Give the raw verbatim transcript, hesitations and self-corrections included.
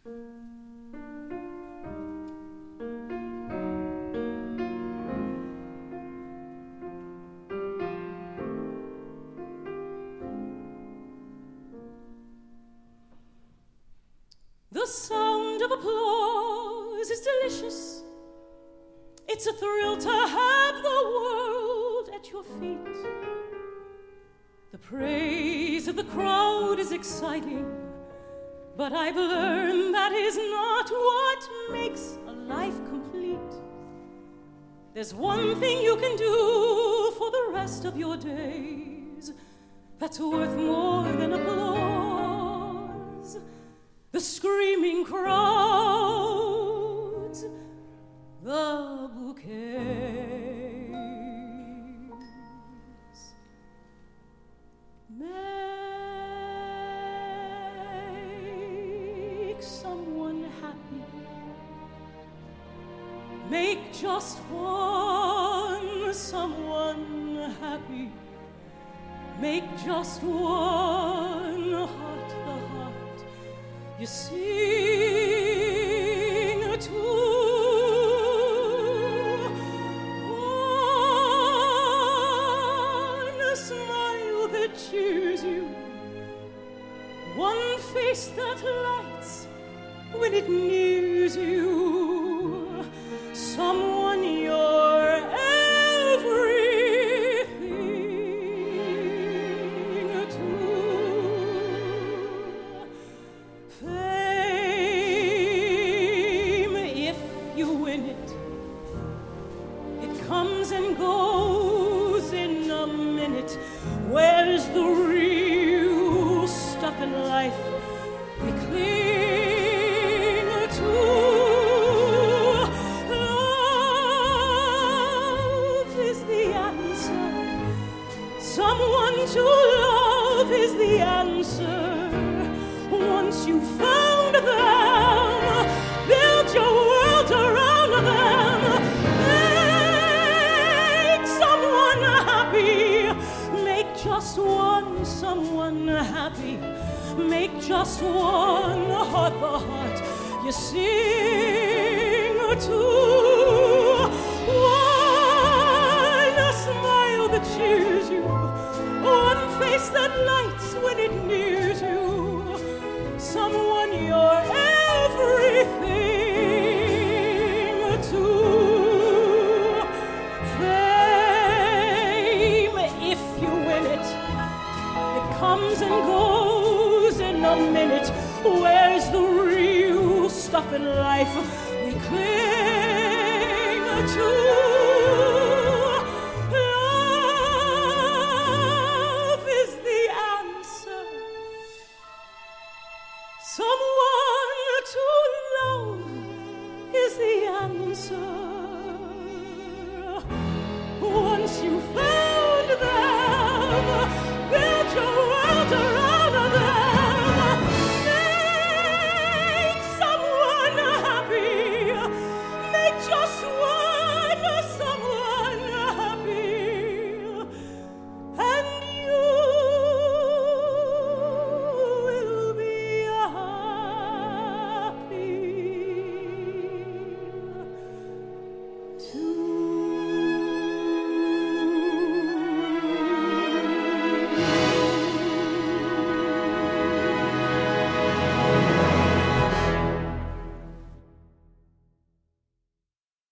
The sound of applause is delicious. It's a thrill to have the world at your feet. The praise of the crowd is exciting, but I've learned that is not what makes a life complete. There's one thing you can do for the rest of your days that's worth more than applause. The screaming crowds, the bouquets. Make someone happy. Make just one someone happy. Make just one heart the heart you sing to. One smile that cheers you, one face that lights when it nears you, someone you're everything to. Fame, if you win it, it comes and goes in a minute. Where's the real stuff in life we cling to? Love is the answer. Someone to love is the answer. Once you found them, build your world around them. Make someone happy. Make just one someone happy. Make just one heart the heart you sing to. One smile that cheers you, one face that lights when it nears you, someone you're everything to. Fame, if you win it, it comes and goes in a minute. Where's the real stuff in life we cling to? Love is the answer. Someone to love is the answer.